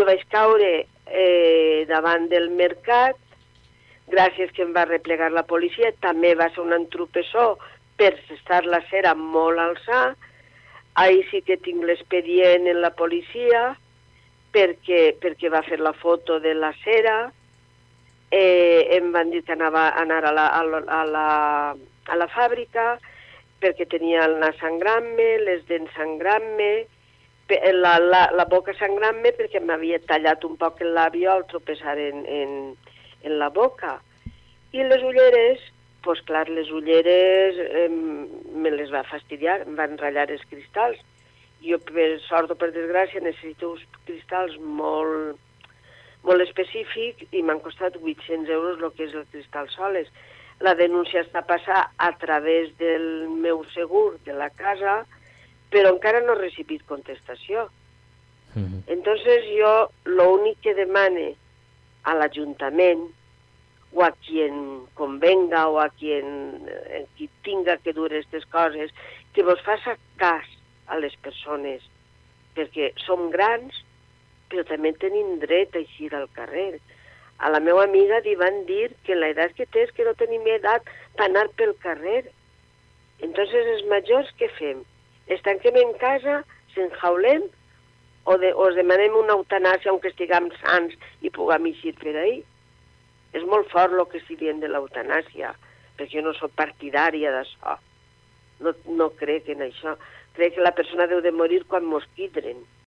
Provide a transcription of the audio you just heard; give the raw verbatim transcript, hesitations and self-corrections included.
jo vaig caure eh, davant del mercat, gràcies que em va replegar la policia, també va ser un entropessó per estar la cera molt alçà. Ahí sí que tinc l'expedient en la policia perquè, perquè va fer la foto de la cera. Eh, em van dir que anava a anar a la, a la, a la, a la fàbrica perquè tenia el nas sangrant-me, les dents sangrant-me, la, la, la boca sangrant-me perquè m'havia tallat un poc el labi al tropeçar en, en, en la boca. I les ulleres, doncs clar, les ulleres eh, me les va fastidiar, em van ratllar els cristalls. Jo, per sort o per desgràcia, necessito uns cristalls molt, molt específics i m'han costat vuit-cents euros el que és el cristal soles. La denúncia està passada a través del meu segur de la casa, però encara no he recibit contestació. Mm-hmm. Entonces jo l'únic que demane a l'Ajuntament o a qui convenga o a qui, eh, qui tinga que dur aquestes coses, que vos faça cas a les persones, perquè som grans, però també tenim dret a eixir al carrer. A la meva amiga li van dir que l'edat que té és que no tenim edat per anar pel carrer. Entonces, els majors, què fem? Els tanquem en casa, s'enjaulem, o, de, o demanem una eutanàsia on que estiguem sants i puguem eixir per ahí? És molt fort el que s'hi dient de l'eutanàsia, perquè jo no soc partidària d'això. No, no crec en això. Crec que la persona deu de morir quan mos quidren.